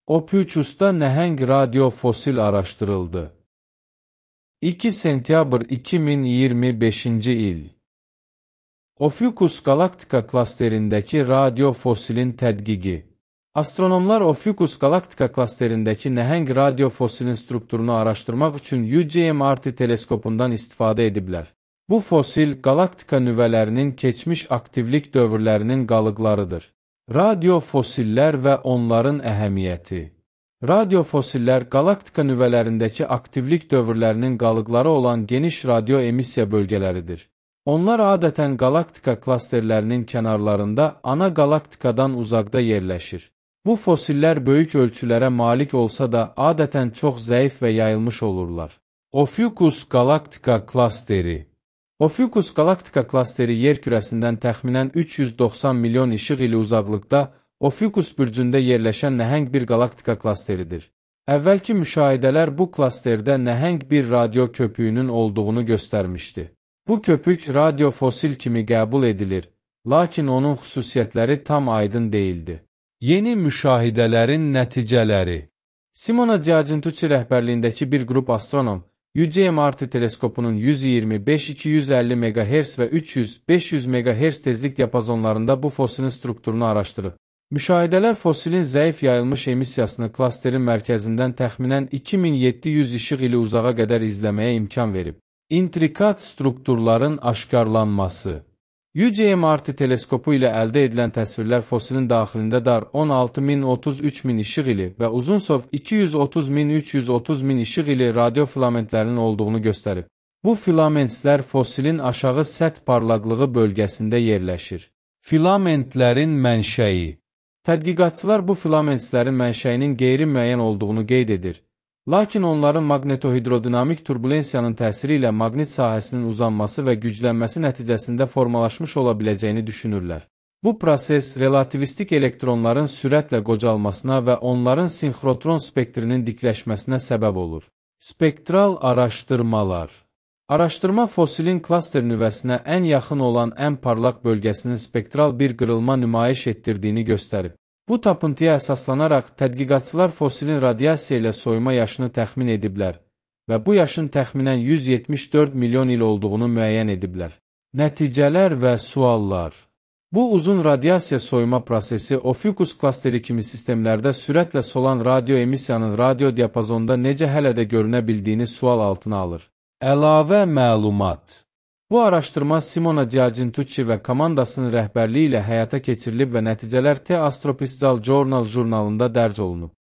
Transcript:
Ophiuchus'ta nəhəng radio fosil araşdırıldı. 2 sentyabr 2025-ci il. Ophiuchus galaktika klasterindəki radio fosilin tədqiqi. Astronomlar Ophiuchus galaktika klasterindəki nəhəng radio fosilin strukturunu araşdırmaq üçün UJM-RT teleskopundan istifadə ediblər. Bu fosil galaktika nüvələrinin keçmiş aktivlik dövrlərinin qalıqlarıdır. Radio fosillər və onların əhəmiyyəti. Radio fosillər galaktika nüvələrindəki aktivlik dövrlərinin qalıqları olan geniş radio emissiya bölgələridir. Onlar adətən galaktika klasterlərinin kənarlarında ana galaktikadan uzaqda yerləşir. Bu fosillər böyük ölçülərə malik olsa da adətən çox zəif və yayılmış olurlar. Ophiuchus galaktika klasteri. Ophiuchus galaktika klasteri yer kürəsindən təxminən 390 milyon işıq ili uzaqlıqda Ophiuchus bürcündə yerləşən nəhəng bir galaktika klasteridir. Əvvəlki müşahidələr bu klasterdə nəhəng bir radio köpüyünün olduğunu göstərmişdi. Bu köpük radio fosil kimi qəbul edilir, lakin onun xüsusiyyətləri tam aydın değildi. Yeni müşahidələrin nəticələri. Simona Giacintucci rəhbərliyindəki bir qrup astronom, UJM-RT teleskopunun 125-250 MHz və 300-500 MHz tezlik diapazonlarında bu fosilin strukturunu araşdırıb. Müşahidələr fosilin zəif yayılmış emissiyasını klasterin mərkəzindən təxminən 2700 işıq ili uzağa qədər izləməyə imkan verib. İntrikat strukturların aşkarlanması. UJM-RT teleskopu ilə əldə edilən təsvirlər fosilin daxilində dar 16.000-33.000 işıq ili və uzunsov 230.000-330.000 işıq ili radio filamentlərinin olduğunu göstərib. Bu filamentlər fosilin aşağı səth parlaqlığı bölgəsində yerləşir. Filamentlərin mənşəyi. Tədqiqatçılar bu filamentlərin mənşəyinin qeyri-müəyyən olduğunu qeyd edir. Lakin onların maqnetohidrodinamik turbulensiyanın təsiri ilə maqnit sahəsinin uzanması və güclənməsi nəticəsində formalaşmış ola biləcəyini düşünürlər. Bu proses relativistik elektronların sürətlə qocalmasına və onların sinxrotron spektrinin dikləşməsinə səbəb olur. Spektral araşdırmalar. Araşdırma fosilin klaster nüvəsinə ən yaxın olan ən parlaq bölgəsinin spektral bir qırılma nümayiş etdirdiyini göstərib. Bu tapıntıya əsaslanaraq tədqiqatçılar fosilin radiasiya ilə soyuma yaşını təxmin ediblər və bu yaşın təxminən 174 milyon il olduğunu müəyyən ediblər. Nəticələr və suallar. Bu uzun radiasiya soyuma prosesi Ophiuchus klasteri kimi sistemlərdə sürətlə solan radio emissiyanın radio diapazonda necə hələ də görünə bildiyini sual altına alır. Əlavə məlumat. Bu araşdırma Simona Giacintucci və komandasının rəhbərliyi ilə həyata keçirilib və nəticələr The Astrophysical Journal jurnalında dərc olunub.